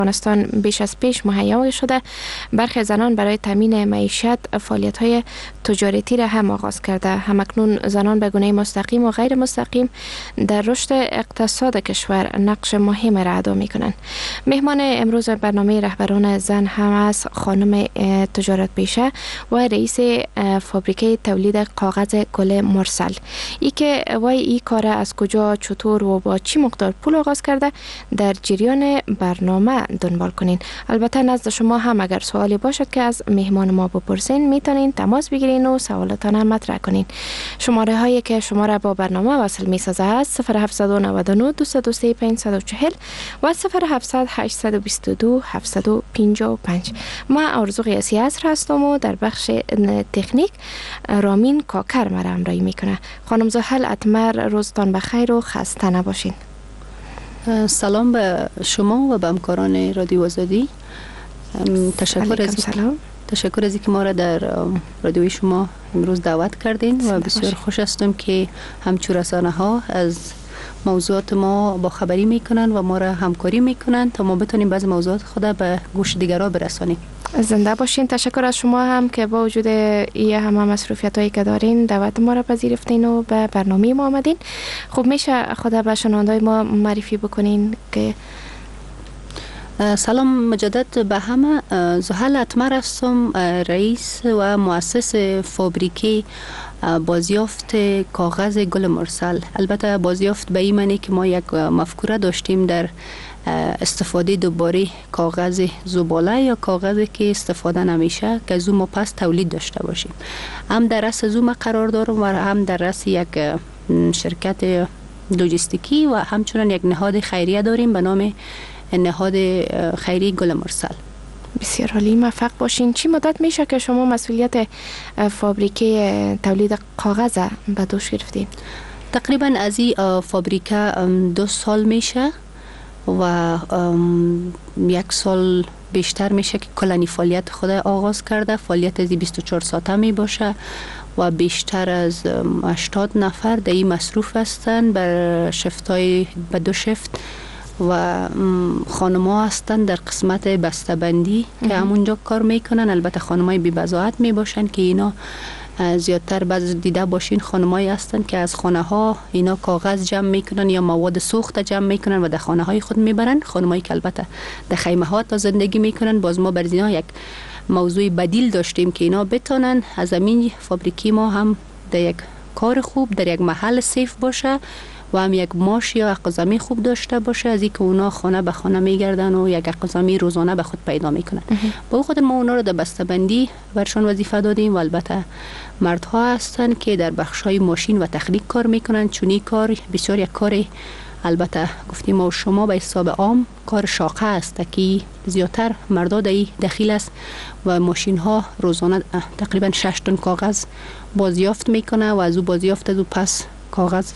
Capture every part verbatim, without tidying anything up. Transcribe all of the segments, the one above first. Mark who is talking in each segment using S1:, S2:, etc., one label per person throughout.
S1: افغانستان بیش از پیش مهیا شده. برخی زنان برای تامین معیشت فعالیت‌های تجارتی را هم آغاز کرده. همکنون زنان به گونه مستقیم و غیر مستقیم در رشد اقتصاد کشور نقش مهم را ادا می‌کنند. مهمان امروز برنامه رهبران زن هم است خانم تجارت پیشه و رئیس فابریکه تولید کاغذ گل مرسل. ای که وای ای کار از کجا، چطور و با چی مقدار پول آغاز کرده در جریان برنامه دنبال کنین. البته نزد شما هم اگر سوالی باشد که از مهمان ما بپرسین میتونین تماس بگیرین و سوالاتان مطرح کنین. شماره هایی که شما را با برنامه وصل می سازه است صفر هفت نه نه دو صفر سه پنج چهار و صفر هفت هشت دو دو هفت پنج پنج. ما آرزو قیاسی عصر هستم و در بخش تکنیک رامین کاکر مرا همراهی میکنه. خانم زحل اتمر، روزتان بخیر و خسته نباشین.
S2: سلام به شما و به همکاران رادیو آزادی. تشکر از
S1: سلام.
S2: تشکر از اینکه ما را در رادیوی شما امروز دعوت کردین و بسیار خوش هستم که همچون رسانه ها از موضوعات ما با خبری میکنن و ما را همکاری میکنن تا ما بتونیم بعض موضوعات خود به گوش دیگران برسانیم.
S1: زنده باشین. تشکر از شما هم که با وجود این همه مصروفیت هایی که دارین دعوت ما را پذیرفتین و به برنامه ما آمدین. خب میشه خود به شنوندای ما معرفی بکنین که
S2: سلام مجدد به همه. زحل اتمر هستم، رئیس و مؤسس فابریکه بازیافت کاغذ گل مرسل. البته بازیافت به این معنی که ما یک مفکوره داشتیم در استفاده دوباره کاغذ زباله یا کاغذی که استفاده نمیشه که از ما پس تولید داشته باشیم. هم در رأس از ما قرار دارم و هم در رأس یک شرکت لوجستیکی و همچنان یک نهاد خیریه داریم به نام نهاد خیری گل مرسل.
S1: بسیار عالی، موفق باشین. چی مدت میشه که شما مسئولیت فابریکه تولید کاغذ به دوش گرفتین؟
S2: تقریبا از این فابریکه دو سال میشه و یک سال بیشتر میشه که کلانی فعالیت خود آغاز کرده. فعالیت از بیست و چهار ساعته می باشه و بیشتر از هشتاد نفر در این مصروف هستند بر شفتای به دو شفت و خانم‌ها هستند در قسمت بسته‌بندی که همونجا کار میکنن. البته خانم‌های بی بضاعت می باشن که اینا زیادتر بعض دیده باشین خانم‌هایی هستند که از خانه ها اینا کاغذ جمع میکنن یا مواد سوخت جمع میکنن و در خانه های خود میبرن. خانم‌هایی که البته در خیمه ها تا زندگی میکنن. باز ما بر اینا یک موضوع بدیل داشتیم که اینا بتونن از همین فابریکی ما هم در یک کار خوب در یک محل سیف باشه و هم یک معاش یا اقازمی خوب داشته باشه از اینکه اونا خانه به خانه میگردن و یک اقازمی روزانه به خود پیدا میکنن. با خود ما اونا رو در بسته‌بندی برشان وظیفه دادیم و البته مردها هستن که در بخشای ماشین و تخلیق کار میکنن. چونی کار بسیار یک کار البته گفتیم ما شما به حساب عام کار شاقه است که زیادتر مردا در دخیل است و ماشین ها روزانه تقریبا شش تن کاغذ بازیافت میکنه و از او بازیافت از او پس کاغذ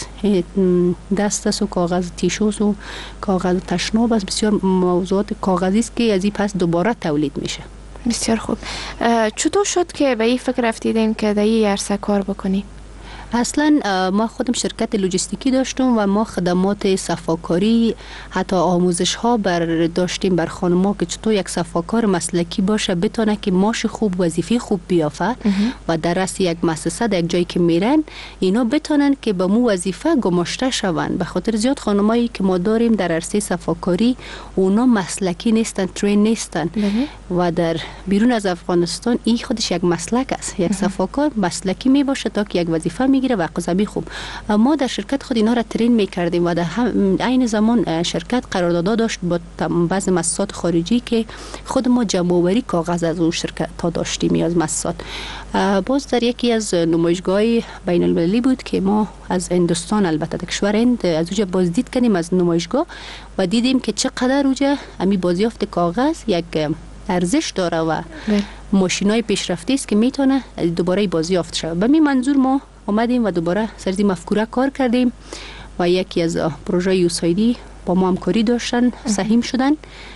S2: دست است و کاغذ تیشوست و کاغذ تشناب است. بسیار موضوعات کاغذی است که از این پس دوباره تولید میشه.
S1: بسیار خوب. چطور شد که به این فکر رفتیدین که در این عرصه کار بکنی؟
S2: اصلا ما خودم شرکت لوجستیکی داشتم و ما خدمات صفاکاری حتی آموزش ها بر داشتیم بر خانم‌ها که چطور یک صفاکار مسلکی باشه بتونه که معاش خوب وظیفه خوب بیافته و در رأس یک مؤسسه در یک جایی که میرن اینا بتونن که به مو وظیفه گماشته شوند. به خاطر زیاد خانمایی که ما داریم در عرصه صفاکاری اونا مسلکی نیستن، ترین نیستن و در بیرون از افغانستان این خودش یک مسلک است. یک صفاکار مسلکی می باشه تا که یک وظیفه میگیره و اقازمی خوب. ما در شرکت خود اینا را ترین میکردیم و در عین زمان شرکت قرارداد داشت با بعض مؤسسات خارجی که خود ما جمع آوری کاغذ از اون شرکت تا داشتیم از مؤسسات. باز در یکی از نمایشگاه بین المللی بود که ما از هندوستان البته در کشور هند از اونجا بازدید کردیم از نمایشگاه و دیدیم که چقدر اونجا امی بازیافت کاغذ یک ارزش داره و ماشینای پیشرفته است که میتونه دوباره بازیافت شه. به می منظور ما اومدیم و دوباره سرزی مفکوره کار کردیم و یکی از پروژه یوسایدی با ما همکاری داشتن سهیم شدن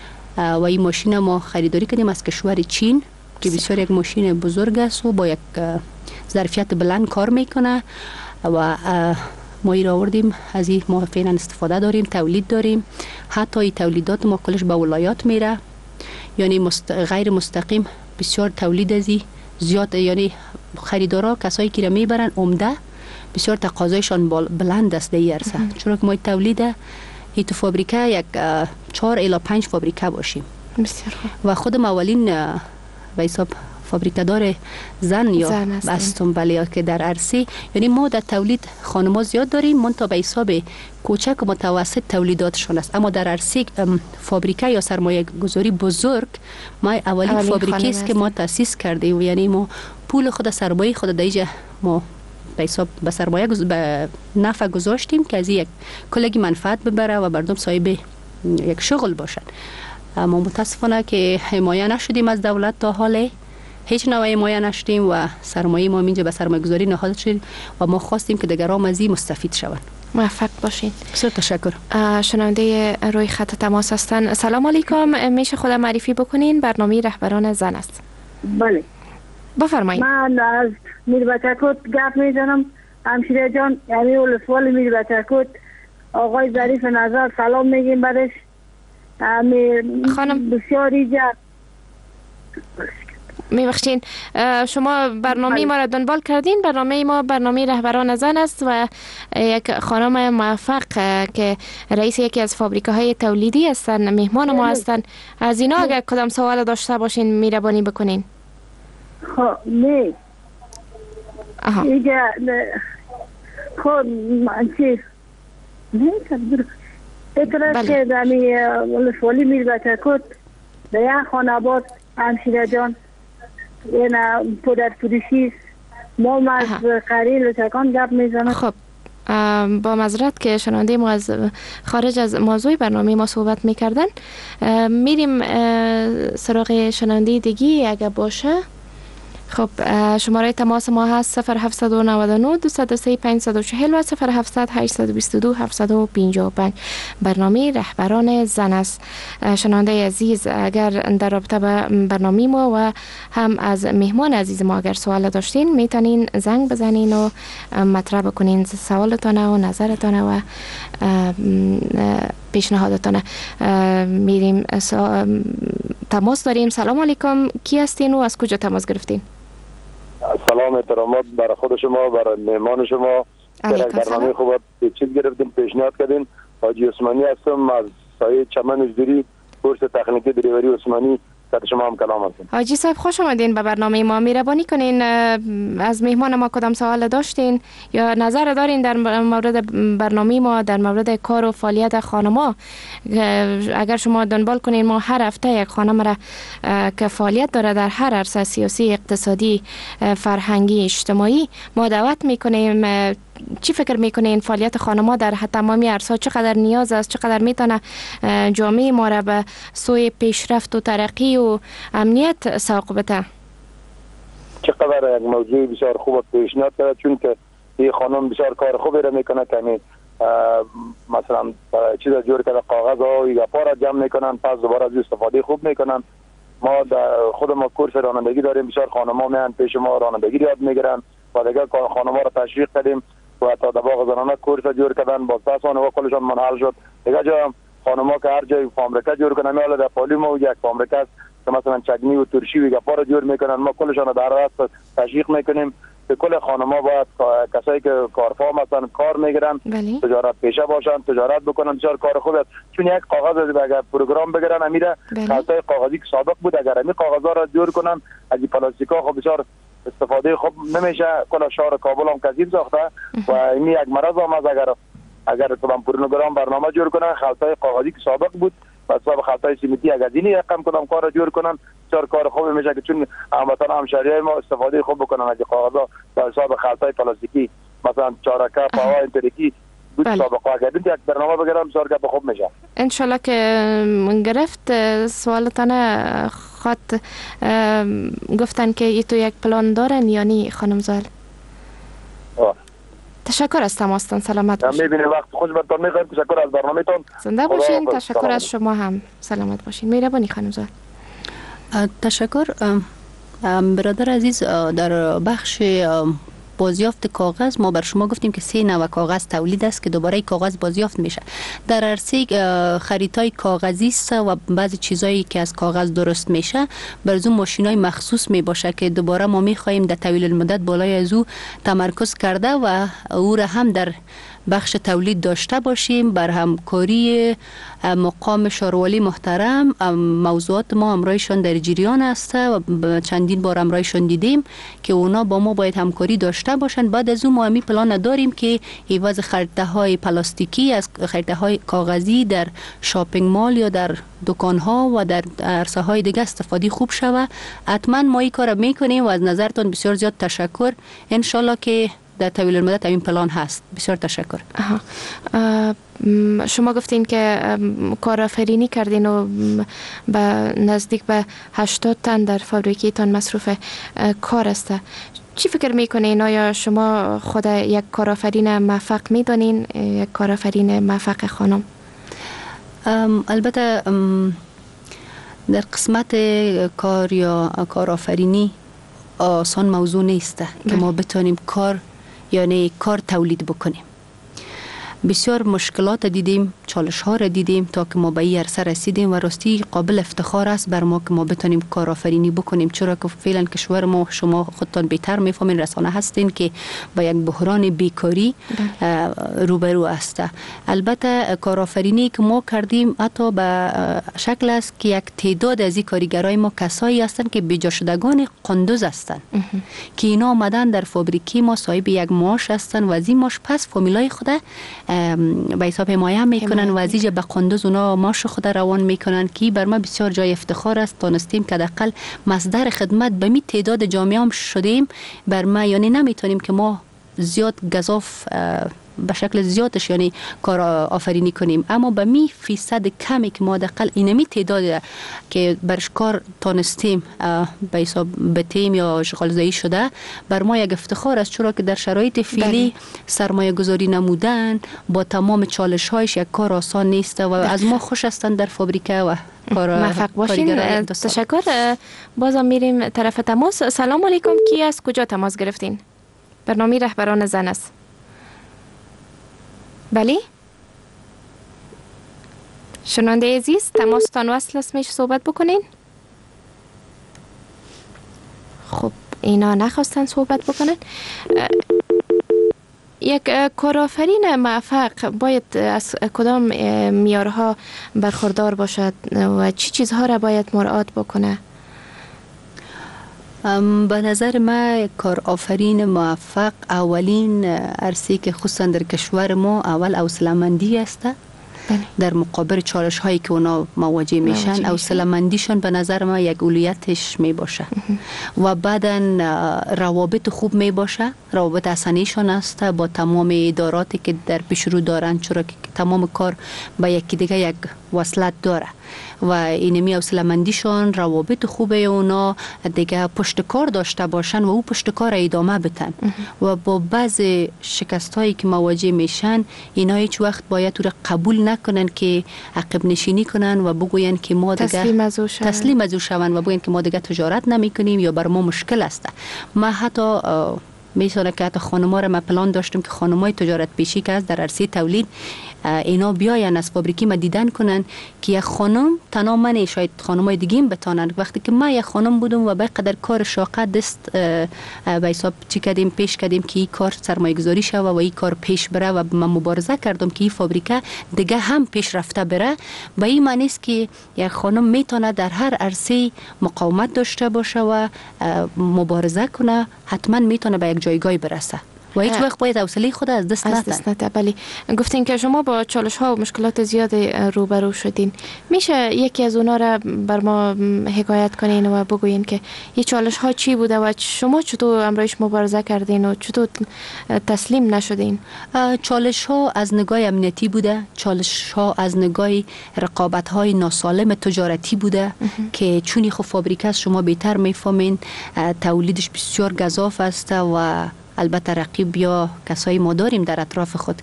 S2: و این ماشین ما خریداری کردیم از کشور چین که بسیار یک ماشین بزرگ است و با یک ظرفیت بلند کار میکنه و ما ای را آوردیم، از این ما فعلا استفاده داریم، تولید داریم. حتی این تولیدات ما کلش به ولایات میره، یعنی مست... غیر مستقیم بسیار تولید ازی زیاد، یعنی خریدارا کسایی که را میبرن عمده بسیار تقاضایشان بلند است در عرصه، چون که ما تولیده هی تو فابریکه یک چهار الی پنج فابریکه باشیم.
S1: بسیار خوب.
S2: و خودم اولین به حساب فابریکه دار زن یا هستم، بله، که در عرصه، یعنی ما در تولید خانما زیاد داریم، منتها به حساب کوچک و متوسط تولیداتشون است، اما در عرصه فابریکه یا سرمایه گذاری بزرگ ما اولین, اولین فابریکه است که ما تاسیس کردیم، یعنی ما پول خود سرمایه خود دیجا ما به حساب به سرمایه گز... به نفع گذاشتیم که از یک کلگی منفعت ببره و مردم صاحب یک شغل باشن. اما متاسفانه که حمایه نشدیم از دولت تا حاله، هیچ نوع حمایه نشدیم و سرمایه ما اینجا به سرمایه گذاری نهاد شد و ما خواستیم که دیگران از این مستفید شوند.
S1: موفق باشین.
S2: بسیار تشکر.
S1: شنونده روی خط تماس هستن. سلام علیکم، میشه خود معرفی بکنین؟ برنامه رهبران زن است.
S3: بله
S1: بفرمایید.
S3: من از میربچکوت گپ میزنم. همشیره جان، یعنی ولسوال میربچکوت، آقای ظریف نظر سلام میگیم برش.
S1: خانم
S3: بسیار ایجا
S1: میبخشین، شما برنامه ما را دنبال کردین. برنامه ما برنامه رهبران زن است و یک خانم موفق که رئیس یکی از فابریکه های تولیدی هستن، مهمان ما هستن. از اینا اگر کدام سوال داشته باشین میربانی بکنین.
S3: خب نه
S1: آها
S3: ایجا خب من چی نه کدر اترا که دمی ولسوالی میربچکوت در یک خانباد همشیره جان اینا پودر فروشی ما از قریل لچکان گپ میزنم.
S1: خب با معذرت که شنونده ما از خارج از موضوع برنامه ما صحبت میکردن، میریم سراغ شنونده دیگی اگه باشه. خب شماره تماس ما هست صفر هفت نه نه دو صفر سه پنج چهار صفر و صفر هفت هشت دو دو هفت پنج پنج. برنامه رهبران زن است. شنونده عزیز، اگر در رابطه با برنامه ما و هم از مهمان عزیز ما اگر سوال داشتین میتونین زنگ بزنین و مطرح بکنین سوالتان و نظرتان و پیشنهادتان. میریم تماس داریم. سلام علیکم، کی هستین و از کجا تماس گرفتین؟
S4: سلام، احترامات برای خود شما، برای مهمان شما. برنامه خوب چیز گرفتیم، پیشنهاد کردین. حاجی عثمانی هستم از سایه چمن اجدری، کورس تکنیکی دریوری عثمانی. در شما هم کلام هستم.
S1: حاجی صاحب خوش آمدین به برنامه ما. میربانی کنین از مهمان ما کدام سوال داشتین یا نظر دارین در مورد برنامه ما، در مورد کار و فعالیت خانما؟ اگر شما دنبال کنین، ما هر هفته یک خانم را که فعالیت داره در هر عرصه سیاسی، اقتصادی، فرهنگی، اجتماعی ما دعوت میکنیم. چی فکر میکنین فعالیت خانم‌ها در تمامی عرصه‌ها چقدر نیاز است، چقدر میتونه جامعه ما را به سوی پیشرفت و ترقی و امنیت سوق بده؟
S4: چقدر یک موضوع بسیار خوب پیشنهاد کرد، چون که این خانم بسیار کار خوبی را میکنه که مثلا چیزا جور کرده، کاغذ ها و گپا را جمع میکنن، پس دوباره از استفاده خوب میکنن. ما خود ما کورس رانندگی داریم، بسیار خانم‌ها میان پیش ما رانندگی یاد میگیرن و دیگه خانم‌ها را تشویق کردیم و تا دباغ زنانه کورس جور کردن، با پسان و کلشان منحل شد. دیگه جا خانم‌ها که هر جای فابریکه جور کنن، میاله در پالی ما یک فابریکه است که مثلا چگنی و ترشی و گپا را جور میکنن، ما کلشان در راست تشویق میکنیم که کل خانم‌ها باید کسایی که کارفرما هستن کار میگیرن، تجارت پیشه باشن، تجارت بکنن. بسیار کار خوب است، چون یک کاغذ اگر پروگرام بگیرن امیره خطای کاغذی که سابق بود، اگر امی کاغذا را جور کنن از پلاستیکا خب بسیار استفاده خوب نمیشه. کل شهر کابل هم کثیف ساخته و این یک مرض هم از اگر اگر کدام پروگرام برنامه جور کنن خطای کاغذی که سابق بود و حساب خطای سیمنتی اگر دینی رقم کدام کار جور کنن بسیار کار خوب میشه که چون هموطن همشهریای ما استفاده خوب بکنن از کاغذا به حساب خطای پلاستیکی، مثلا چارکه پاوا انتریکی بود سابقه. اگر یک برنامه بگیرم بسیار که خوب میشه.
S1: ان شاء الله که من گرفت سوالتان. خط گفتن که ای تو یک پلان دارن یعنی خانم زال. تشکر از تماستان، سلامت باشین.
S4: میبینید وقت خوش برتون میخوایم. تشکر از برنامه‌تون.
S1: زنده باشین. تشکر از شما هم. سلامت باشین. مهربانی خانم زال.
S2: تشکر. برادر عزیز، در بخش بازیافت کاغذ ما بر شما گفتیم که سه نوع کاغذ تولید است که دوباره کاغذ بازیافت میشه. در عرصه خریدای کاغذی است و بعضی چیزایی که از کاغذ درست میشه بر اون ماشینای مخصوص می باشه که دوباره ما میخواهیم در طویل المدت بالای از او تمرکز کرده و او را هم در بخش تولید داشته باشیم. بر همکاری مقام شاروالی محترم موضوعات ما امرایشان در جریان است و چندین بار امرایشان دیدیم که اونا با ما باید همکاری داشته باشند. بعد از اون ما همی پلان داریم که عوض خرده های پلاستیکی از خرده های کاغذی در شاپینگ مال یا در دکان ها و در عرصه های دیگه استفاده خوب شوه. حتما ما این کار میکنیم و از نظرتون بسیار زیاد تشکر. ان شاءالله که در طویل المدت این پلان هست. بسیار تشکر.
S1: شما گفتین که کارآفرینی کردین و به نزدیک به هشتاد تن در فابریکیتان مصروف کار است. چی فکر میکنین؟ آیا شما خود یک کارآفرین موفق میدانین؟ یک کارآفرین موفق خانم؟
S2: البته در قسمت کار یا کارآفرینی آسان موضوع نیست که ما بتونیم کار یعنی کار تولید بکنیم. بسیار مشکلات دیدیم، چالش ها را دیدیم تا که ما به این عرصه رسیدیم و راستی قابل افتخار است بر ما که ما بتونیم کارآفرینی بکنیم، چرا که فعلا کشور ما شما خودتان بهتر میفهمین رسانه هستین که با یک بحران بیکاری روبرو است. البته کارآفرینی که ما کردیم حتی به شکل است که یک تعداد از این کارگرای ما کسایی هستند که بیجا شدگان قندوز هستند که اینا آمدن در فابریکی ما صاحب یک معاش هستند و از این معاش پس فامیلای خود به حساب حمایه میکنن و از اینجا به قندوز اونا معاش خود روان میکنن که بر ما بسیار جای افتخار است. تانستیم که حداقل مصدر خدمت به می تعداد جامعه هم شدیم. بر ما یعنی نمیتونیم که ما زیاد گزاف به شکل زیادش یعنی کار آفرینی کنیم، اما به می فیصد کمی که ما حداقل اینمی تعداد که برش کار تانستیم به حساب بتیم یا اشغالزایی شده بر ما یک افتخار است، چرا که در شرایط فعلی سرمایه گذاری نمودن با تمام چالش هایش یک کار آسان نیست و از ما خوش هستند در فابریکه و کار
S1: موفق باشین. تشکر. بازم میریم طرف تماس. سلام علیکم. کی از کجا تماس گرفتین؟ برنامه رهبران زن است. بله شنونده عزیز، تماستان وصل است، میشه صحبت بکنین؟ خب اینا نخواستن صحبت بکنن. یک کارآفرین موفق باید از کدام معیارها برخوردار باشد و چی چیزها را باید مراعات بکنه؟
S2: به نظر ما کارآفرین موفق اولین عرصه‌ای که خصوصا در کشور ما اول حوصله‌مندی است. در مقابل چالش هایی که اونا مواجه میشن حوصله‌مندیشون به نظر ما یک اولویتش می باشه و بعداً روابط خوب می باشه. روابط حسنیشون است با تمام اداراتی که در پیش رو دارن، چرا که تمام کار با یکی دیگه یک وصلت داره و اینمی حوصله‌مندیشون روابط خوبه اونا دیگه پشت کار داشته باشن و او پشت کار ادامه بدن و با بعض شکست هایی که مواجه میشن اینا هیچ وقت باید او را قبول نکنن که عقب نشینی کنن و بگوین که ما دیگه
S1: تسلیم از او شون
S2: تسلیم از او شون و بگوین که ما دیگه تجارت نمی کنیم یا بر ما مشکل است. ما حتی میسونه که حتی خانم‌ها را ما پلان داشتیم که خانم‌های تجارت پیشی که از در عرصه تولید اینا بیاین از فابریکی ما دیدن کنن که یک خانم تنها من شاید خانم‌های دیگه هم بتانن. وقتی که ما یک خانم بودم و به قدر کار شاقه دست به حساب چی کردیم پیش کردیم که این کار سرمایه‌گذاری شوه و این کار پیش بره و من مبارزه کردم که این فابریکه دیگه هم پیش رفته بره. به این معنی است که یک خانم میتونه در هر عرصه مقاومت داشته باشه و مبارزه کنه، حتما میتونه به یک جایگاهی برسه و هیچ وقت باید حوصله خود از دست
S1: نده. بله گفتین که شما با چالش ها و مشکلات زیاد روبرو شدین. میشه یکی از اونا را بر ما حکایت کنین و بگوین که این چالش ها چی بوده و شما چطور امروز مبارزه کردین و چطور تسلیم نشدین؟
S2: چالش ها از نگاه امنیتی بوده، چالش ها از نگاه رقابت های ناسالم تجارتی بوده که چونی خب فابریکه شما بهتر میفهمین تولیدش بسیار گزاف است و البته رقیب یا کسایی ما داریم در اطراف خود که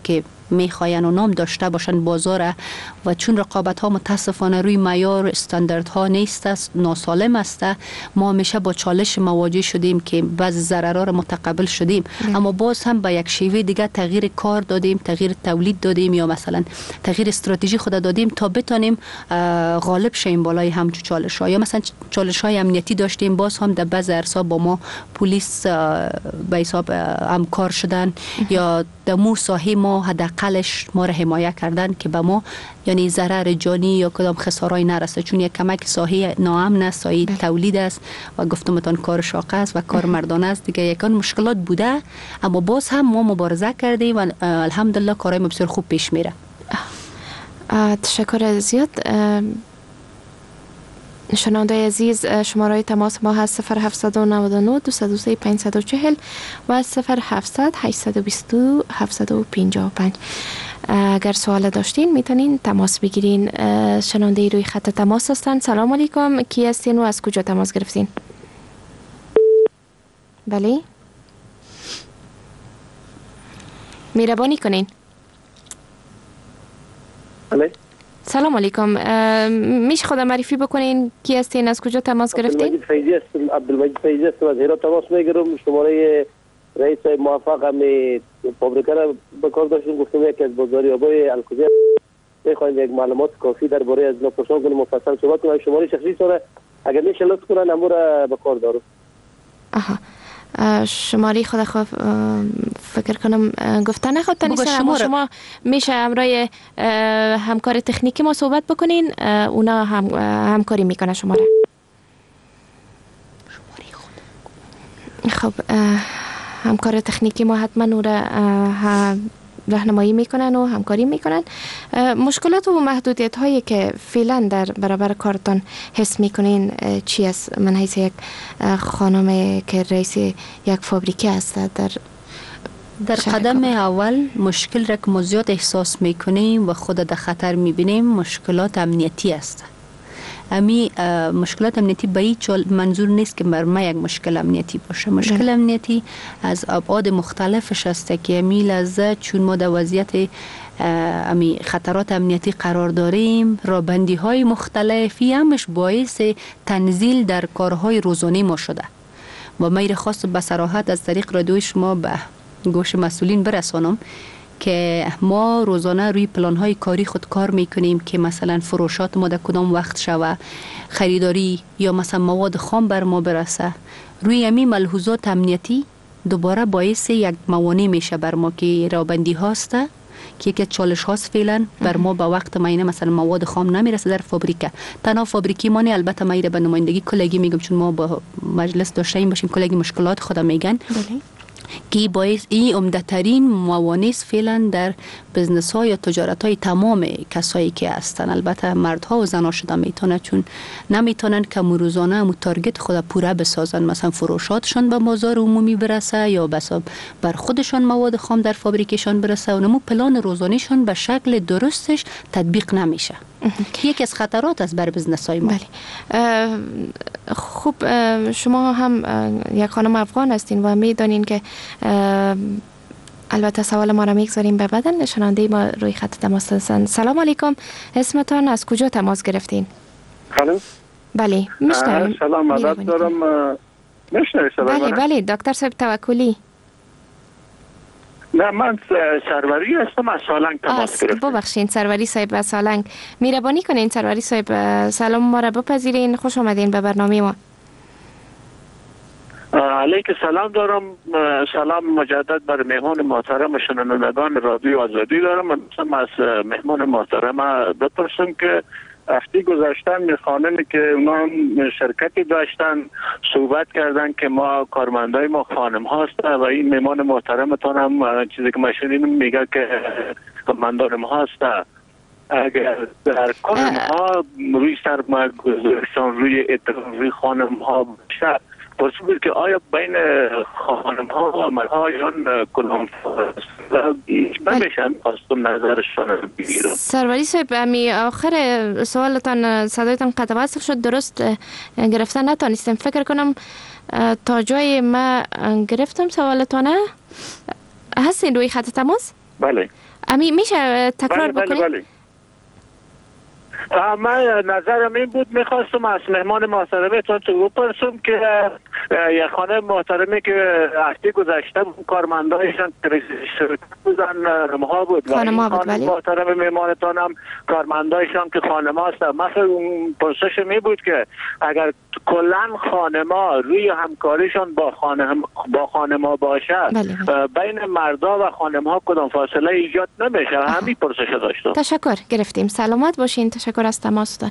S2: میخواین و نام داشته باشن بازار و چون رقابت ها متاسفانه روی معیار استانداردها نیست است، ناسالم است، ما همیشه با چالش مواجه شدیم که بعضی ضررها را متقبل شدیم ده. اما باز هم به یک شیوه دیگه تغییر کار دادیم، تغییر تولید دادیم یا مثلا تغییر استراتژی خود دادیم تا بتونیم غالب شیم بالای همچون چالش ها. یا مثلا چالش های امنیتی داشتیم، باز هم در بعضی عرصه با ما پلیس به حساب همکار شدن یا در مو ساحه ما حداقلش ما را حمایت کردن که به ما یعنی ضرر جانی یا کدام خسارایی نرسه، چون یک کمک ساحه ناامن است، ساحه تولید است و گفتمتون کار شاقه است و کار مردانه است دیگه. یکان مشکلات بوده اما باز هم ما مبارزه کردیم و الحمدلله کارهای ما بسیار خوب پیش میره.
S1: تشکر زیاد. شنونده عزیز، شماره تماس ما هست صفر هفتصد و نود و نه دویست و سه پانصد و چهل و صفر هفتصد هشتصد و بیست و هفتصد و پنجاه و پنج. اگر سوال داشتین میتونین تماس بگیرین. شنونده روی خط تماس هستن. سلام علیکم، کی هستین و از کجا تماس گرفتین؟ بله، مهربانی کنین.
S5: بله،
S1: سلام علیکم، میشه خود معرفی بکنین کی هستین، از کجا تماس گرفتین؟
S5: عبدالمجید فیضی هستم. عبدالمجید فیضی هستم، از هرات تماس میگیرم. شماره رئیس موفق هم فابریکه را به کار داشتیم، گفتم یکی از بازاریابای الکوزی میخوایم یک معلومات کافی درباره از نپرسان کنیم، مفصل صحبت کنیم. شماره شخصی سره اگر میشه لطف کنن امور به کار دارم.
S1: آها، شماری خود خواه فکر کنم گفته نخواد تانیسته، اما شما میشه همراه همکار تکنیکی ما صحبت بکنین، اونا هم همکاری میکنه شما را. خب همکار تکنیکی ما حتما او را راهنمایی میکنن و همکاری میکنن. مشکلات و محدودیت هایی که فعلا در برابر کارتان حس میکنین چی است؟ من حیث یک خانم که رئیس یک فابریکه است در
S2: در قدم اول مشکل را که ما زیاد احساس میکنیم و خود در خطر میبینیم مشکلات امنیتی است. امی مشکلات امنیتی به هیچ منظور نیست که بر ما یک مشکل امنیتی باشه. مشکل امنیتی از ابعاد مختلفش است که امی لحظه چون ما در وضعیت امی خطرات امنیتی قرار داریم، رابندی های مختلفی همش باعث تنزیل در کارهای روزانه ما شده و میل خاص به صراحت از طریق رادیوی شما به گوش مسئولین برسانم که ما روزانه روی پلان‌های کاری خود کار میکنیم که مثلا فروشات ما در کدام وقت شوه، خریداری یا مثلا مواد خام بر ما برسه. روی همین ملحوظات امنیتی دوباره باعث یک موانع میشه بر ما که رابندی هاست که یکی چالش هاست فعلا بر ما با وقت معینه مثلا مواد خام نمیرسه در فابریکه. تنها فابریکی ما نه، البته ما به نمایندگی کلگی میگم چون ما با مجلس داشتیم باشیم، کلگی مشکلات خود میگن که باعث این عمده‌ترین موانع فعلا در بزنس ها یا تجارت های تمام کسایی که هستن. البته مردها و زنها شده میتونه چون نمیتونن که روزانه مو تارگت خود پوره بسازن، مثلا فروشاتشان به بازار عمومی برسه یا بس بر خودشان مواد خام در فابریکشان برسه و نمو پلان روزانیشان به شکل درستش تطبیق نمیشه. یکی از خطرات است بر بزنس های ما.
S1: بله. خوب، شما هم یک خانم افغان هستین و میدانین که البته سوال ما را میگذاریم به بعدن. شنونده ما روی خط تماس هستند. سلام علیکم، اسمتان، از کجا تماس گرفتین؟
S6: خانم؟
S1: بله میشنویم.
S6: سلام، مدد دارم. میشنوی سلام؟
S1: بله بله دکتر صاحب توکلی.
S6: نه، من سروری هستم، از سالنگ تماس گرفتم.
S1: ببخشید سروری صاحب از سالنگ، مهربانی کنین سروری صاحب سلام ما را بپذیرین. خوش آمدین به برنامه ما.
S6: علیک سلام دارم. سلام مجدد بر مهمان محترم و شنوندگان رادیو آزادی دارم. من از مهمان محترم بپرسم که هفته گذشتن خانمی که اونا شرکتی داشتن صحبت کردن که ما کارمندای ما خانم هاست و این مهمان محترمتان هم چیزی که ما شنیدیم میگه که کارمندان ما هست. اگر در کار ما روی سرمایه گذاریشان روی اعتراضی خانم ها بشه، پرسید که آیا بین خانم ها و عمل ها یا کلام من میشم خواستم نظرشان رو بگیرم.
S1: سروری صاحب، امی آخر سوالتان صدایتان قطع وصل شد، درست گرفتن نتانستم. فکر کنم تا جای ما گرفتم سوالتانه. هستین روی خط تماس؟
S6: بله.
S1: امی میشه تکرار
S6: بله
S1: بکنید؟
S6: بله بله. من نظرم این بود، میخواستم از مهمان محترمتون تو بپرسم که یک خانه محترمی که هفته گذشته کارمندایشان بودن ها بود،
S1: خانم بود، ولی
S6: محترم مهمانتان هم کارمندایشان که خانم هست. مثلا پرسش می بود که اگر کلن خانما روی همکاریشان با خانم با خانما باشه،
S1: بله بله.
S6: بین مردا و خانم ها کدام فاصله ایجاد نمیشه؟ همین پرسش داشتم.
S1: تشکر، گرفتیم. سلامت باشین. تشکر از تماستان.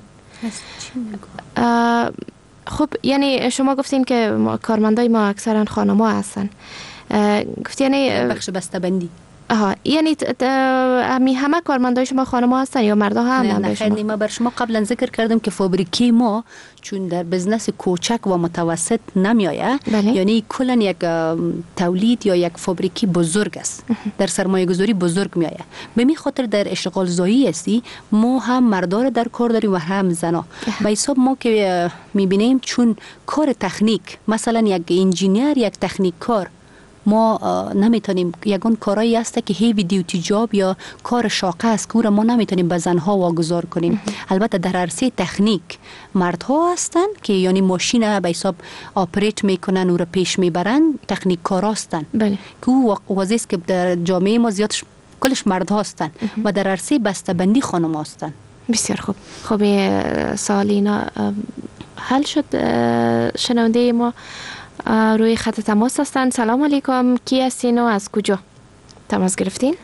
S1: خب یعنی شما گفتین که کارمندای ما اکثرا خانما هستن. گفت یعنی
S2: بخش بسته‌بندی.
S1: آها، یعنی همی همه کارمندای شما خانما هستن یا مردا هم؟
S2: نه نه خیلی. ما بر شما قبلا ذکر کردم که فابریکی ما چون در بزنس کوچک و متوسط نمیایه، یعنی کلا یک تولید یا یک فابریکی بزرگ است، در سرمایه گذاری بزرگ میایه. به می خاطر در اشغال زایی هستی ما هم مردار در کار داریم و هم زنا. به حساب ما که میبینیم چون کار تکنیک، مثلا یک انجینیر، یک تکنیک کار، ما نمیتونیم، یگان کارایی هست که هیوی دیوتی جاب یا کار شاقه است که ما نمیتونیم به زنها واگذار کنیم. البته در عرصه تکنیک مردها هستن که یعنی ماشین به حساب آپریت میکنن و رو پیش میبرن، تکنیک کار هستن. بله. که او وظیفه است که در جامعه ما زیادش کلش مرد هستن و در عرصه بسته‌بندی خانم هستن.
S1: بسیار خوب. خب سالینا حل شد. شنونده ما روی خط تماس هستند. سلام علیکم، کی هستین و از کجا تماس گرفتین؟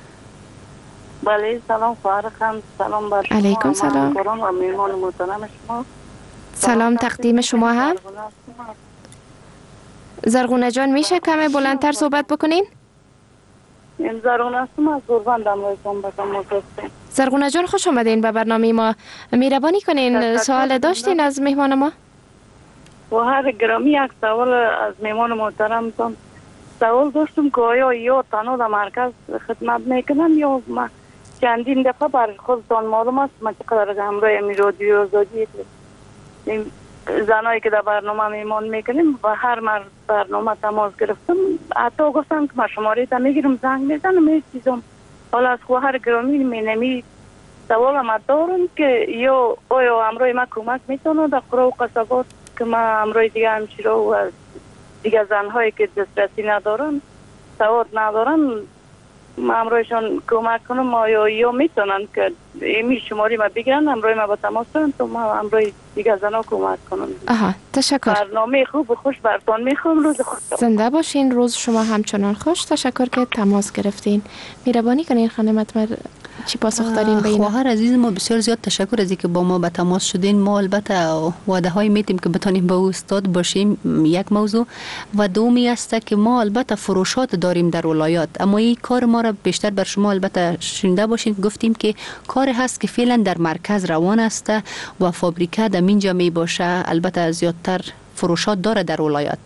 S7: بله سلام خواهر خانم. سلام بر شما.
S1: علیکم سلام
S7: و میهمان محترم شما.
S1: سلام تقدیم شما هم. زرغونه جان میشه کمی بلندتر صحبت بکنین؟
S7: این زرغونه هستم از گربند امروزم بکنم مزدستیم.
S1: زرغونه جان خوش آمدین به برنامه ما. مهربانی کنین سوال داشتین از مهمان ما؟
S7: و هر گرامی یک سوال از میمان محترم تان سوال داشتم که آیا یا تنها در مرکز خدمت میکنن یا ما چندین دفعه بر خودتان معلوم است ما چقدر همراه امی رادیو آزادی زنایی که در برنامه میمان میکنیم و هر مرد برنامه تماس گرفتم حتی گفتم که ما شماره تا میگیرم زنگ میزنم می چیزم. حالا از خواهر گرامی مینمی سوال هم دارم که یا آیا همراه ما کمک میتونه در قرى و قصبات که ما امروی دیگه همچیره و دیگه زنهایی که دسترسی ندارن، سواد ندارن، ما امرویشان کمک کنم آیا یا میتونن که ایمی شماری ما بگیرن امروی ما با تماس کنن تو ما امروی دیگه زنها کمک کنم.
S1: آها تشکر.
S7: برنامه خوب و خوش برتان میخوام. روز خوش
S1: زنده باشین. روز شما همچنان خوش. تشکر که تماس گرفتین. مهربانی کنین خانم اتمر چی پاسخ دارین به اینا؟
S2: خواهر عزیز ما بسیار زیاد تشکر از اینکه با ما به تماس شدین. ما البته وعده های میتیم که بتونیم با استاد باشیم، یک موضوع، و دومی است که ما البته فروشات داریم در ولایات، اما این کار ما را بیشتر بر شما البته شنیده باشین گفتیم که کار هست که فعلا در مرکز روان است و فابریکه در اینجا می باشه. البته زیادتر فروشات داره در ولایت،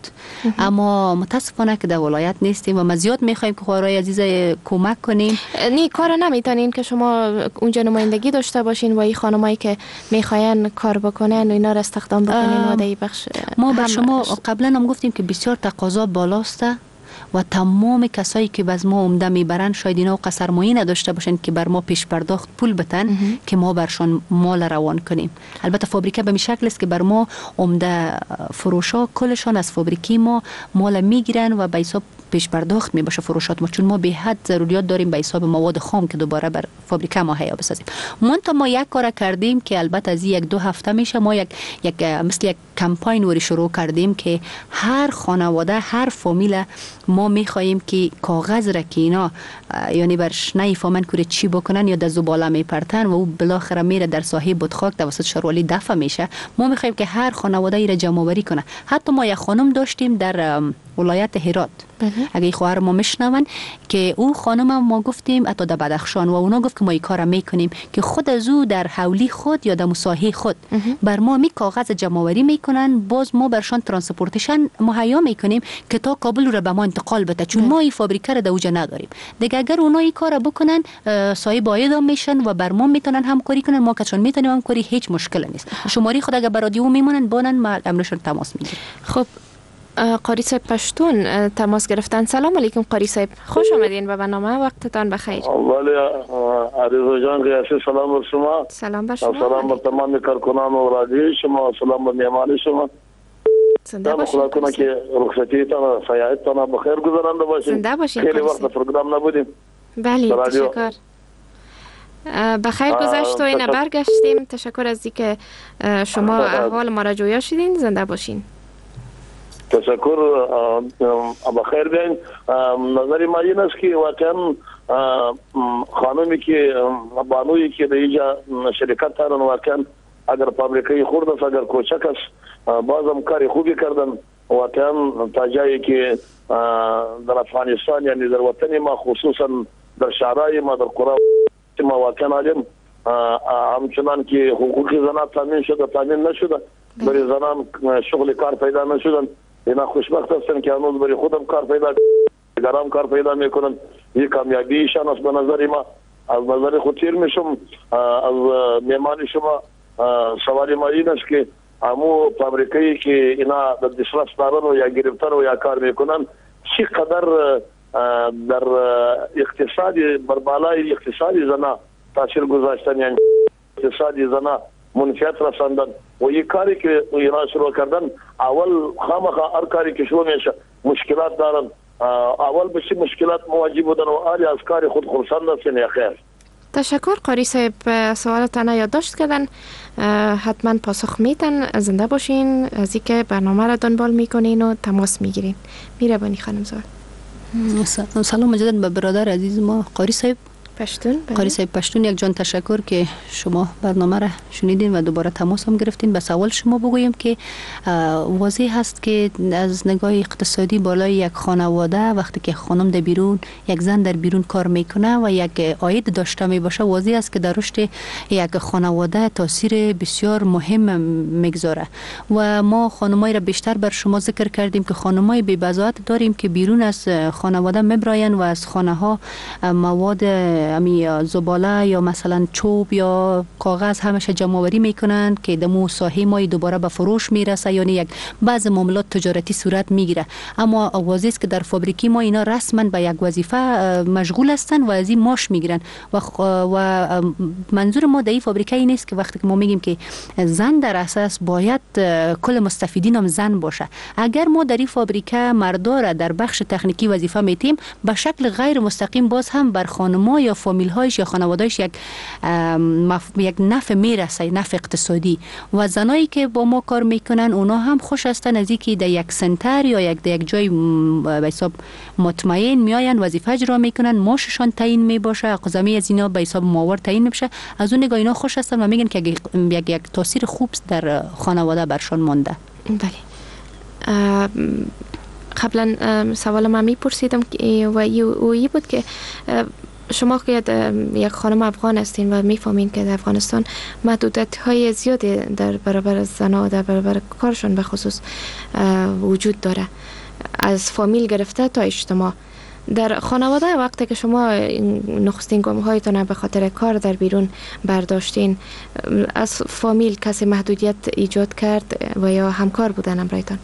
S2: اما متاسفانه که در ولایت نیستیم و ما زیاد میخوایم که خواهرای عزیز کمک کنیم.
S1: نی کار نمیتونین که شما اونجا نمایندگی داشته باشین و این خانمایی که میخواین کار بکنن و اینا را استخدام بکنین و در بخش
S2: ما بر شما قبلا هم گفتیم که بسیار تقاضا بالاست و تمام کسایی که باز ما عمده میبرن شاید اینا قصرمایی نداشته باشن که بر ما پیش پرداخت پول بتن که ما برشان مال روان کنیم. البته فابریکه به این شکل است که بر ما عمده فروشا کلشان از فابریکی ما مال میگیرن و به حساب پیش پرداخت می باشه فروشات ما، چون ما به حد ضروریات داریم به حساب مواد خام که دوباره بر فابریکه ما هیا بسازیم. منتها ما یک کار کردیم که البته از یک دو هفته میشه ما یک یک مثل یک کمپاین وری شروع کردیم که هر خانواده هر فامیل ما میخواهیم که کاغذ را که اینا یعنی برش نمیفهمن که چی بکنن یا در زباله میپرتن و او بالاخره میره در ساحه بودخاک توسط شاروالی دفع میشه. ما میخواهیم که هر خانواده ای را جمع آوری کنه. حتی ما یک خانم داشتیم در ولایت هرات، اگه خواهر ما میشنون که او خانم ما گفتیم حتی در بدخشان و اونا گفت که ما این کار میکنیم که خود از او در حولی خود یا در مساحه خود بر ما می کاغذ جمع آوری میکنن، باز ما برشان ترانسپورتیشن مهیا میکنیم که تا کابل رو به ما انتقال بده، چون ما این فابریکه رو در اوجا نداریم دیگه. اگر اونا این کار بکنن صاحب عاید میشن و بر ما میتونن همکاری کنن، ما کچون میتونیم همکاری، هیچ مشکل نیست. شماری خود اگر برادیو میمونن بانن ما امرشون تماس میگیریم.
S1: خب قاری صاحب پشتون تماس گرفتن. سلام علیکم قاری صاحب، خوش آمدین به برنامه، وقتتان بخیر.
S8: ولی عریضه جان قیاسی سلام بر شما.
S1: سلام بر شما.
S8: سلام بر تمام کارکنان و رادیوی شما، سلام بر میهمان شما.
S1: زنده باشین.
S8: خدا کنه که رخصتیتان سیاحتتان بخیر گذرانده باشین.
S1: زنده باشین.
S8: خیلی وقت پروگرام نبودیم.
S1: بله تشکر. بخیر گذشت و اینا برگشتیم. تشکر از اینکه شما احوال ما را جویا شدین. زنده باشین.
S8: تشکر. بخیر بیاین. نظری ما این است که واقعا خانمی که بانویی که در اینجا شرکت دارن واقعا اگر فابریکه خورد است، اگر کوچک است، بازم کاری خوبی کردن. واقعا تا جایی که در افغانستان یعنی در وطن ما خصوصا در شهرهای ما در قرى ما واقعا علم همچنان که حقوق زنان تامین شده تامین نشده، برای زنان شغل کار پیدا نشدن. اینا خوشبخت هستن که هنوز برای خودم کار پیدا گرام کار پیدا میکنن. یک کامیابی ایشان است به نظر ما. از نظر خود تیر میشم از میهمان شما. سوال ما این است که همو فابریکه‌ای که اینا در دسترس دارن و یا گرفتن و یا کار میکنن چقدر در اقتصادی بر بالای اقتصادی زنا تاثیر گذاشتن، یعنی اقتصادی زنا منفعت رساندن و یک کاری که اینا شروع کردن اول خامخا هر کاری که شروع میشه مشکلات دارن. اول بسی مشکلات مواجه بودن و آلی از کاری خود خرسند هستن. یا خیر.
S1: تشکر قاری صاحب، سوالتان یادداشت کردن، حتما پاسخ میتن. زنده باشین، از اینکه برنامه را دنبال میکنین و تماس میگیرین. میربانی خانم زار.
S2: سلام مجدد به برادر عزیز ما قاری صاحب
S1: پشتون.
S2: قاری صاحب پشتون، یک جان تشکر که شما برنامه را شنیدین و دوباره تماس هم گرفتین. به سوال شما بگویم که واضح هست که از نگاه اقتصادی بالای یک خانواده وقتی که خانم در بیرون، یک زن در بیرون کار میکنه و یک عاید داشته می باشه، واضح است که در رشد یک خانواده تاثیر بسیار مهم میگذاره. و ما خانمای را بیشتر بر شما ذکر کردیم که خانمای بی بضاعت داریم که بیرون از خانواده میبراین و از خانه ها مواد امی زباله یا مثلا چوب یا کاغذ همشه جمع آوری میکنن که دمو ساحه ما دوباره به فروش میرسه، یعنی یک بعض معاملات تجارتی صورت میگیره. اما واضح است که در فابریکی ما اینا رسما به یک وظیفه مشغول هستن و از این ماش میگیرن و و منظور ما در این فابریکه این است که وقتی که ما میگیم که زن در اساس باید کل مستفیدین هم زن باشه، اگر ما در این فابریکه مردار در بخش تکنیکی وظیفه میتیم به شکل غیر مستقیم باز هم بر خانم‌ها یا فامیل هایش یا خانواده‌اش یک مف... یک نفع میرسه، نفع اقتصادی. و زنایی که با ما کار میکنن اونا هم خوش هستن از اینکه در یک سنتر یا یک در یک جای به حساب مطمئن میاین وظیفه اجرا میکنن، ماششان تعیین میباشه، اقزامی از اینا به حساب ماور تعیین میشه. از اون نگاه اینا خوش هستن و میگن که یک یک تاثیر خوب در خانواده برشان مونده.
S1: بله. قبلا سوال من میپرسیدم و ای بود که شما که یک خانم افغان هستین و میفهمین که در افغانستان محدودیت های زیادی در برابر زنها در برابر کارشون به خصوص وجود داره، از فامیل گرفته تا اجتماع. در خانواده وقتی که شما نخستین گام هایتون به خاطر کار در بیرون برداشتین، از فامیل کسی محدودیت ایجاد کرد و یا همکار بودن امرایتان؟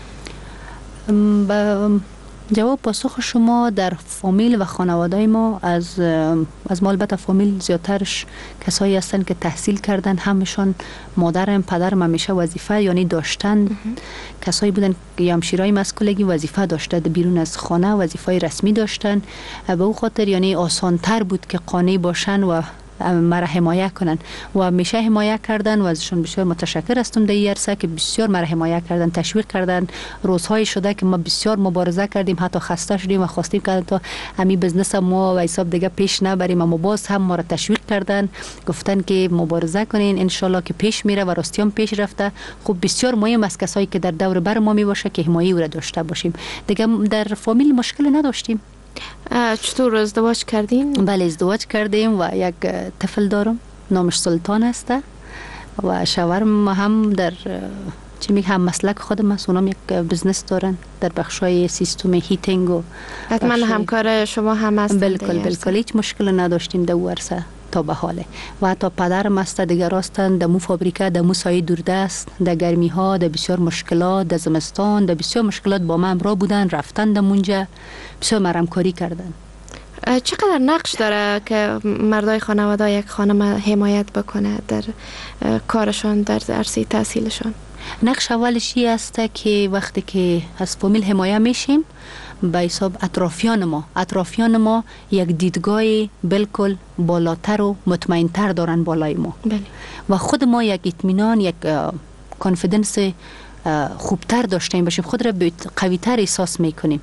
S2: با جواب پاسخ شما، در فامیل و خانواده ما از از البته فامیل زیادترش کسایی هستن که تحصیل کردن، همشون مادرم پدرم همیشه وظیفه یعنی داشتن. کسایی بودن که همشیرای مسکولگی وظیفه داشته بیرون از خانه، وظیفه رسمی داشتن. به او خاطر یعنی آسان‌تر بود که قانع باشن و مرا حمایت کنن و میشه حمایت کردن و ازشون بسیار متشکر هستم در این عرصه که بسیار مرا حمایت کردن، تشویق کردن. روزهای شده که ما بسیار مبارزه کردیم، حتی خسته شدیم و خواستیم که تا امی بزنس ما و حساب دیگه پیش نبریم، اما باز هم ما را تشویق کردن، گفتن که مبارزه کنین ان شاء الله که پیش میره و راستیام پیش رفته. خب بسیار مهم است کسایی که در دور بر ما می باشه که حمایت او را داشته باشیم. دیگه در فامیل مشکل نداشتیم.
S1: چطور ازدواج کردین؟
S2: بله ازدواج کردیم و یک طفل دارم، نامش سلطان است و شوهرم هم در چی میگه هم مسلک خودم است، اونم یک بزنس دارن در بخشای سیستم هیتینگ و
S1: حتما همکار شما هم هستند.
S2: بالکل بالکل هیچ مشکل نداشتیم در ورسه. تا به حاله و حتی پدرم است دیگر هستند در مو فابریکه در مو سایه دوردست در گرمی ها در بسیار مشکلات در زمستان در بسیار مشکلات با من همراه بودن رفتن در منجا بسیار مرمکاری کردن.
S1: چقدر نقش داره که مردای خانواده یک خانم حمایت بکنه در کارشان در عرصه تحصیلشان؟
S2: نقش اولش این است که وقتی که از فامیل حمایت میشیم به حساب اطرافیان ما اطرافیان ما یک دیدگاه بالکل بالاتر و مطمئن‌تر دارن بالای ما. بله. و خود ما یک اطمینان یک کانفیدنس خوبتر داشته باشیم، خود را قوی‌تر احساس میکنیم.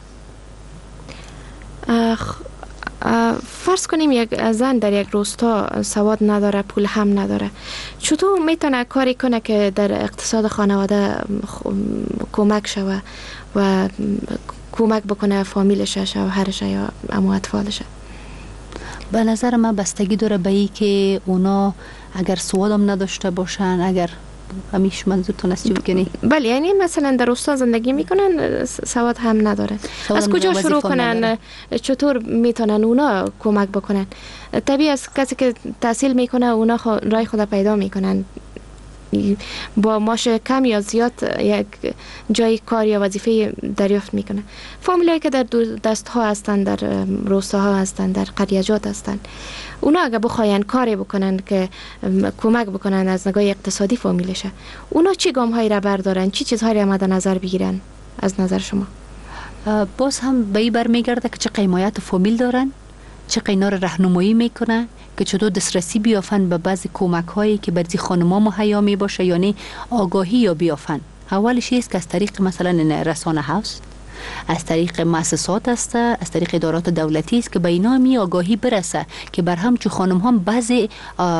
S1: فرض کنیم یک زن در یک روستا سواد نداره، پول هم نداره، چطور میتونه کاری کنه که در اقتصاد خانواده کمک شوه و کمک بکنه فامیلش، شوهرش یا امو اطفالش؟
S2: به نظر من بستگی داره به این که اونا اگر سواد هم نداشته باشن، اگر همیش منظورتون است چی بکنی؟
S1: بله، یعنی مثلا در روستا زندگی میکنن سواد هم نداره، از کجا شروع کنن؟ چطور میتونن اونا کمک بکنن؟ طبیعی است کسی که تحصیل میکنه اونا خود رای خود پیدا میکنن، با معاش کم یا زیاد یک جای کار یا وظیفه دریافت میکنه. فامیلایی که در دست ها هستند، در روستاها هستند، در قریجات هستند، اونا اگه بخواین کاری بکنن که کمک بکنن از نگاه اقتصادی فامیلشه، اونا چی گام هایی را بردارن، چی چیزهایی را مد نظر بگیرن از نظر شما؟
S2: باز هم به این برمیگرده که چه قیمایت فامیل دارن، چه اینا را راهنمایی میکنه که چطور دسترسی بیافن به بعضی کمک هایی که برای خانم‌ها مهیا می باشه، یعنی آگاهی یا بیافن. اولش است که از طریق مثلا رسانه هاست، از طریق مؤسسات است، از طریق ادارات دولتی است که به اینا می آگاهی برسه که بر هم چه خانم ها بعضی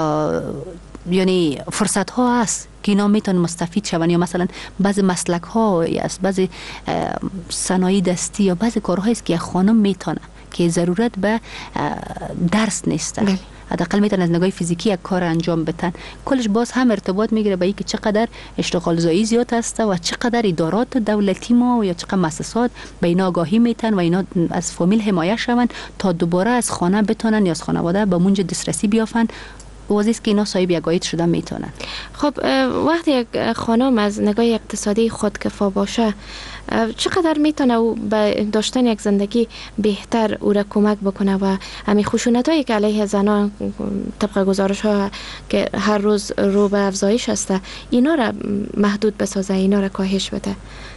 S2: یعنی فرصت ها هست که اینا میتونن مستفید شون، یا مثلا بعضی مسلک ها است، بعضی صنایع دستی یا بعضی کارهایی است که خانم میتونه که ضرورت به درس نیست، حداقل میتونن از نگاه فیزیکی یک کار انجام بدن. کلش باز هم ارتباط میگیره به اینکه چقدر اشتغال زایی زیاد هست و چقدر ادارات دولتی ما یا چقدر مؤسسات به اینا آگاهی میتن و اینا از فامیل حمایت شون تا دوباره از خانه بتونن یا از خانواده به منج دسترسی بیافن. واضحه است که اینا صاحب یک عاید شدن میتونن.
S1: خب وقتی یک خانم از نگاه اقتصادی خودکفا باشه، چقدر میتونه او به داشتن یک زندگی بهتر او را کمک بکنه و همین خشونت هایی که علیه زنان طبق گزارش ها که هر روز رو به افزایش هسته، اینا را محدود بسازه، اینا را کاهش بده؟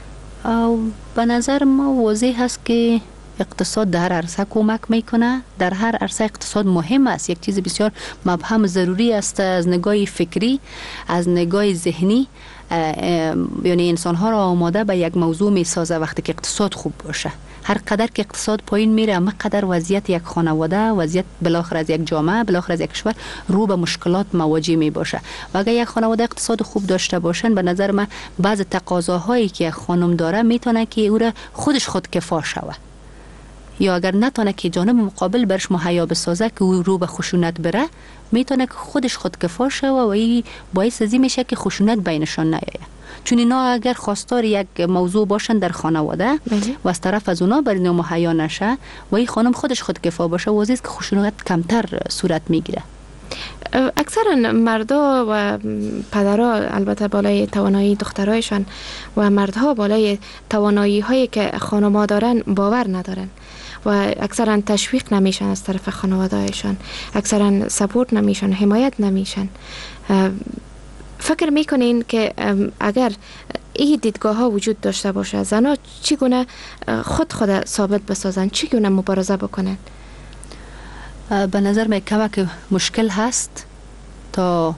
S2: به نظر ما واضح هست که اقتصاد در هر عرصه کمک میکنه. در هر عرصه اقتصاد مهم است، یک چیز بسیار مبهم ضروری است از نگاه فکری، از نگاه ذهنی، یعنی انسان ها را آماده به یک موضوع می سازه وقتی که اقتصاد خوب باشه. هر قدر که اقتصاد پایین میره، اما قدر وضعیت یک خانواده، وضعیت بالاخره از یک جامعه، بالاخره از یک کشور رو به مشکلات مواجه می باشه. و اگر یک خانواده اقتصاد خوب داشته باشن، به نظر من بعض تقاضاهایی که خانم داره میتونه که او را خودش خودکفا شود، یا اگر نتونه که جانب مقابل برش مهیا بسازه که او رو به خشونت بره، میتونه که خودش خودکفا شوه و این باعث ازی میشه که خشونت بینشان نیایه. چون اینا اگر خواستار یک موضوع باشن در خانواده و از طرف از اونا بر اینا مهیا نشه و این خانم خودش خودکفا باشه، واضحه است که خشونت کمتر صورت میگیره.
S1: اکثرا مردا و پدرها البته بالای توانایی دخترایشان و مردها بالای توانایی هایی که خانم‌ها دارن باور ندارن و اکثرا تشویق نمیشن از طرف خانواده‌هایشان، اکثرا سپورت نمیشن، حمایت نمیشن. فکر میکنین که اگر این دیدگاه ها وجود داشته باشه، زنها چگونه خود خود ثابت بسازن، چگونه مبارزه بکنن؟
S2: به نظر می کمک مشکل هست تا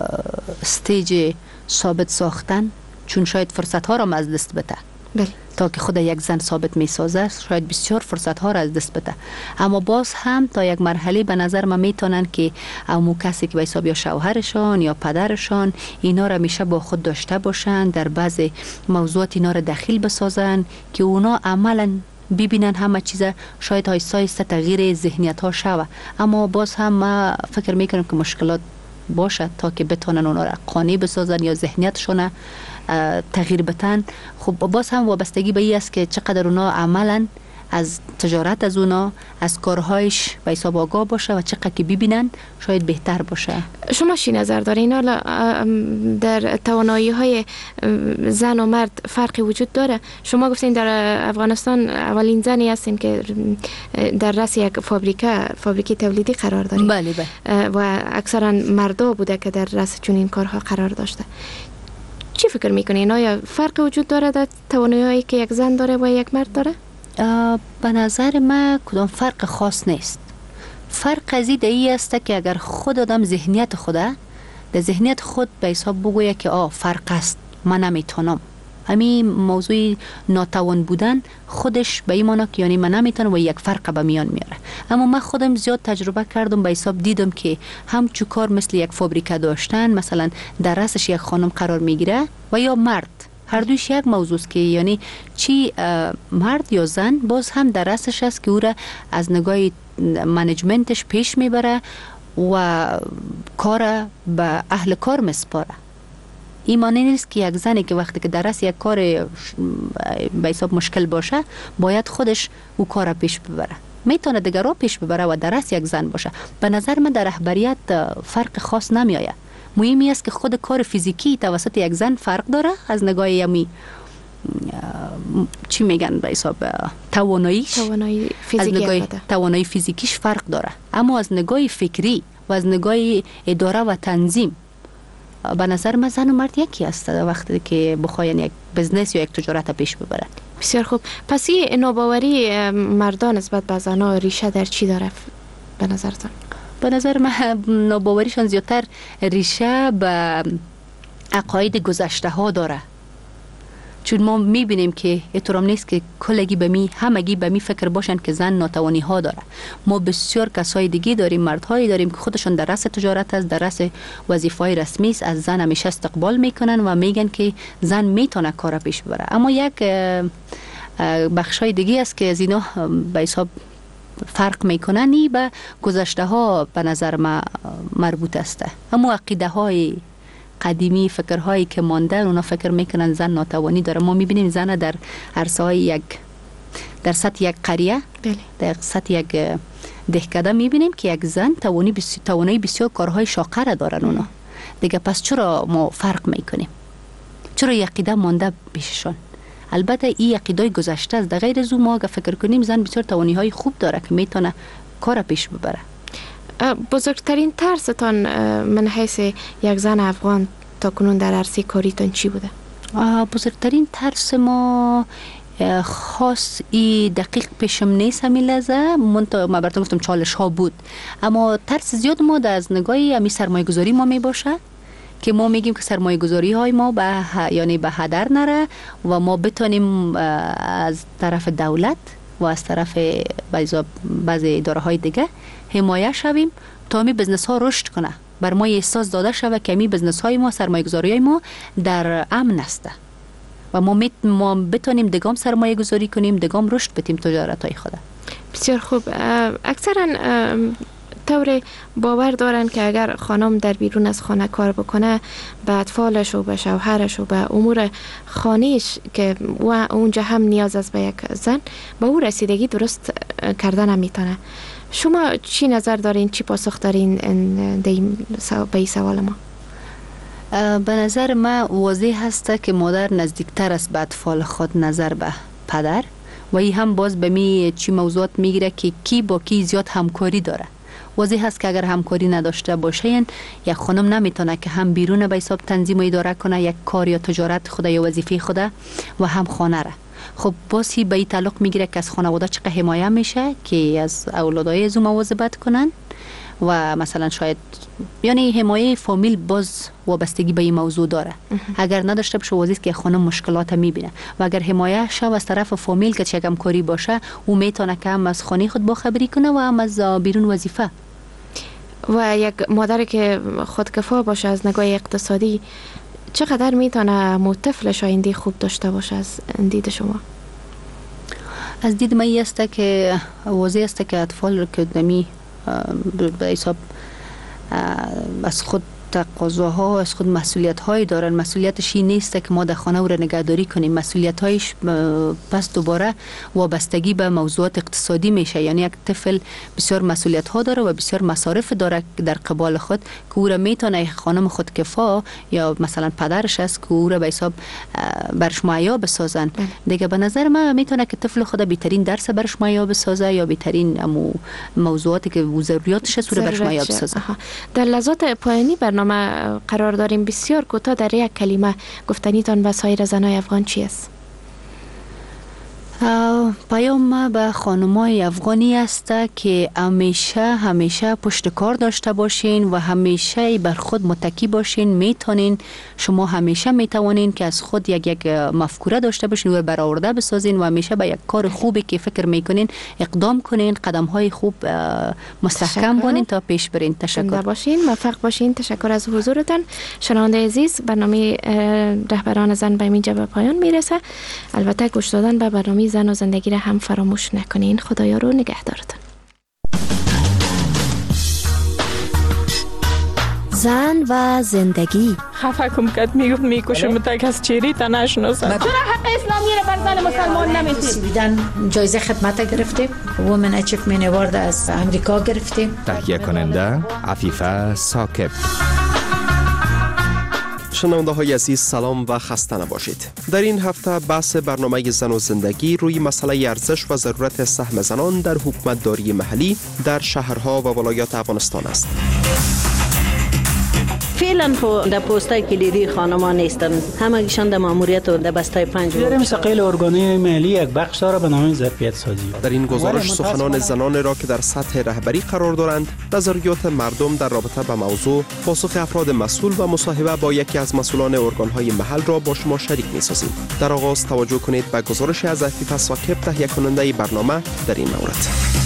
S2: استیج ثابت ساختن، چون شاید فرصت ها را از دست بده.
S1: بله.
S2: تا که خود یک زن ثابت می سازه شاید بسیار فرصت ها را از دست بده، اما باز هم تا یک مرحله به نظر من میتونن که امو کسی که به حساب یا شوهرشان یا پدرشان اینا را میشه با خود داشته باشن، در بعض موضوعات اینا را دخیل بسازن که اونا عملا ببینن همه چیز، شاید آیسته آیسته تغییر ذهنیت ها شوه. اما باز هم ما فکر میکنم که مشکلات باشه تا که بتونن اونا را قانع بسازن یا ذهنیتشون تغییر بتن. خب باز هم وابستگی به این است که چقدر اونا عملا از تجارت از اونا، از کارهایش به حساب آگاه باشه و چقدر که ببینن شاید بهتر باشه.
S1: شما چی نظر دارین؟ حالا در توانایی های زن و مرد فرقی وجود داره؟ شما گفتین در افغانستان اولین زنی هستین که در رأس یک فابریکه فابریکه تولیدی قرار دارین.
S2: بله بله.
S1: و اکثرا مردا بوده که در رأس چنین کارها قرار داشته. چی فکر میکنین؟ آیا فرق وجود داره در توانایی که یک زن داره و یک مرد داره؟
S2: به نظر من کدام فرق خاص نیست. فرق از این است که اگر خود آدم ذهنیت خوده در ذهنیت خود به حساب بگویه که آه فرق است، من نمیتونم. همین موضوع ناتوان بودن خودش به این معنی که یعنی من نمیتونم و یک فرق به میان میاره. اما من خودم زیاد تجربه کردم، به حساب دیدم که همچو کار مثل یک فابریکه داشتن، مثلا در رأسش یک خانم قرار میگیره و یا مرد، هر دویش یک موضوع است که یعنی چی مرد یا زن باز هم در رأسش است که او را از نگاه منیجمنتش پیش میبره و کار به اهل کار مسپاره. این معنی نیست که یک زنی که وقتی که در رأس یک کار به حساب مشکل باشه باید خودش او کار پیش ببره. میتونه دیگر رو پیش ببره و در رأس یک زن باشه. به نظر من در رهبریت فرق خاص نمیآید. مهمی است که خود کار فیزیکی توسط یک زن فرق داره از نگاه یمی چی میگن به حساب تواناییش،
S1: توانایی فیزیکی
S2: توانایی فیزیکیش فرق داره، اما از نگاه فکری و از نگاه اداره و تنظیم به نظر من زن و مرد یکی است وقتی که بخواین یک بزنس یا یک تجارت پیش ببرن.
S1: بسیار خوب. پس این نوباوری مردان نسبت به زنها ریشه در چی داره به نظرتان؟
S2: به نظر من نوباوریشان زیادتر ریشه به عقاید گذشته ها داره، چون ما میبینیم که احترام نیست که کلگی به می همگی به می فکر باشن که زن ناتوانی ها داره. ما بسیار کسای دیگه داریم، مردهایی داریم که خودشون در رأس تجارت است، در رأس وظیفه‌های رسمی است، از زن همیشه استقبال میکنن و میگن که زن میتونه کار پیش ببره. اما یک بخشای دیگه است که از اینا به حساب فرق میکنن، این به گذشته ها به نظر ما مربوط است. اما عقیده های قدیمی، فکرهایی که مانده، اونا فکر میکنن زن ناتوانی داره. ما میبینیم زن در عرصه های یک در سطح یک قریه، بله. در سطح یک دهکده میبینیم که یک زن توانی بسیار توانایی بسیار کارهای شاقه را دارن اونا. دیگه پس چرا ما فرق میکنیم؟ چرا یک عقیده مانده پیششون؟ البته این عقیده گذشته است. در غیر از اون ما اگه فکر کنیم زن بسیار توانی های خوب داره که میتونه کار پیش ببره.
S1: بزرگترین ترستان من حیث یک زن افغان تا کنون در عرصه کاریتان چی بوده؟
S2: بزرگترین ترس ما خاص ای دقیق پیشم نیست همین لحظه، من تا ما براتون گفتم چالش ها بود، اما ترس زیاد ما در از نگاه امی سرمایه گذاری ما می باشه که ما میگیم که سرمایه گذاری های ما به یعنی به هدر نره و ما بتونیم از طرف دولت و از طرف بعضی اداره های دیگه حمایه شویم تا می بزنس ها رشد کنه. بر ما احساس داده شود که می بزنس های ما، سرمایه گذاری های ما در امن است و ما می ما بتونیم دگام سرمایه گذاری کنیم، دگام رشد بدیم تجارت های خود.
S1: بسیار خوب. اکثرا طور باور دارن که اگر خانم در بیرون از خانه کار بکنه به اطفالش و به شوهرش و به امور خانهش که و اونجا هم نیاز است به یک زن، به او رسیدگی درست کردن نمیتونه. شما چی نظر دارین، چی پاسخ دارین به این سوال ما؟
S2: به نظر من واضح هست که مادر نزدیکتر است به اطفال خود نظر به پدر و این هم باز به می چی موضوعات میگیره که کی با کی زیاد همکاری داره. واضح هست که اگر همکاری نداشته باشه یک خانم نمیتونه که هم بیرون به حساب تنظیم و اداره کنه یک کار یا تجارت خود یا وظیفه خود و هم خانه را. خب باز هی به این تعلق میگیره که از خانواده چقدر حمایه میشه که از اولادای از مواظبت کنن و مثلا شاید یعنی حمایه فامیل باز وابستگی به این موضوع داره. اگر نداشته باشه واضح که خانم مشکلات میبینه و اگر حمایه شه از طرف فامیل که چه همکاری باشه او میتونه که هم از خانه خود با خبری کنه و هم از بیرون وظیفه.
S1: و یک مادر که خودکفا باشه از نگاه اقتصادی چقدر میتونه مو طفلش آینده خوب داشته باشه از دید شما؟
S2: از دید من است که واضح است که اطفال رو که دمی به حساب از خود تقاضاها، از خود مسئولیت های دارن. مسئولیتش این نیست که ما در خانه او را نگهداری کنیم. مسئولیت هایش پس دوباره وابستگی به موضوعات اقتصادی میشه. یعنی یک طفل بسیار مسئولیت ها داره و بسیار مصارف داره در قبال خود که او را میتونه خانم خود کفا یا مثلا پدرش است که او را به حساب برش مهیا بسازن. دیگه به نظر من میتونه که طفل خود بهترین درس برش مهیا بسازه یا بهترین موضوعاتی که ضروریاتش است رو برش مهیا بسازه.
S1: در لحظات پایانی برنامه قرار داریم. بسیار کوتاه در یک کلمه گفتنیتان به سایر زنای افغان چی است؟
S2: پیام ما به خانمای افغانی است که همیشه همیشه پشت کار داشته باشین و همیشه بر خود متکی باشین. میتونین، شما همیشه میتوانین که از خود یک یک مفکوره داشته باشین و برآورده بسازین و همیشه به یک کار خوبی که فکر میکنین اقدام کنین، قدم های خوب مستحکم بانین تا پیش برین. تشکر
S1: باشین، موفق باشین. تشکر از حضورتان. شنونده عزیز، برنامه رهبران زن به اینجا به پایان میرسه. البته گوش دادن به برنامه زن و زندگی را هم فراموش نکنین. خدایا رو نگهدارتون.
S9: زن و زندگی.
S10: خفه کم کد میگفت میکشم تک از چیری تا نشناسم.
S11: چرا حق اسلامی را بر زن مسلمان نمیدید؟
S12: سویدن جایزه خدمت گرفتیم. وومن اچیومنت اوارد از امریکا گرفتیم.
S13: تهیه کننده عفیفه ثاقب.
S14: شنونده های عزیز، سلام و خسته نباشید. در این هفته بحث برنامه زن و زندگی روی مسئله ارزش و ضرورت سهم زنان در حکومتداری محلی در شهرها و ولایات افغانستان است.
S15: فعلا خو در پستای کلیدی خانمان نیستن، همگیشان در ماموریت و در بستای پنج
S16: در مستقل ارگانهای محلی یک بخش داره به نام ظرفیت سازی.
S14: در این گزارش سخنان زنان را که در سطح رهبری قرار دارند، نظریات مردم در رابطه با موضوع، پاسخ افراد مسئول و مصاحبه با یکی از مسئولان ارگانهای محل را با شما شریک می‌سازیم. در آغاز توجه کنید به گزارش از عفیفه ثاقب، تهیه کننده برنامه در این مورد.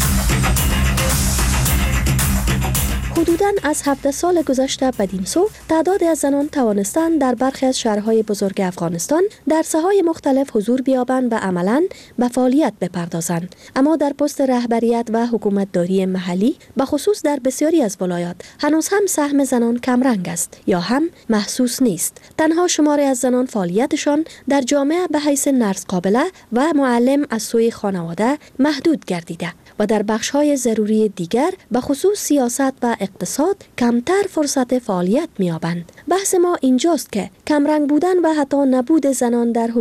S9: حدوداً از هفده سال گذشته بدین سو تعدادی از زنان توانستند در برخی از شهرهای بزرگ افغانستان در ساحات مختلف حضور بیابند و عملاً به فعالیت بپردازند. اما در پست رهبریت و حکومتداری محلی به خصوص در بسیاری از ولایات هنوز هم سهم زنان کمرنگ است یا هم محسوس نیست. تنها شماری از زنان فعالیتشان در جامعه به حیث نرس قابله و معلم از سوی خانواده محدود گردیده و در بخش‌های ضروری دیگر به خصوص سیاست و اقتصاد کمتر فرصت فعالیت می‌یابند. بحث ما اینجاست که کمرنگ بودن و حتی نبود زنان در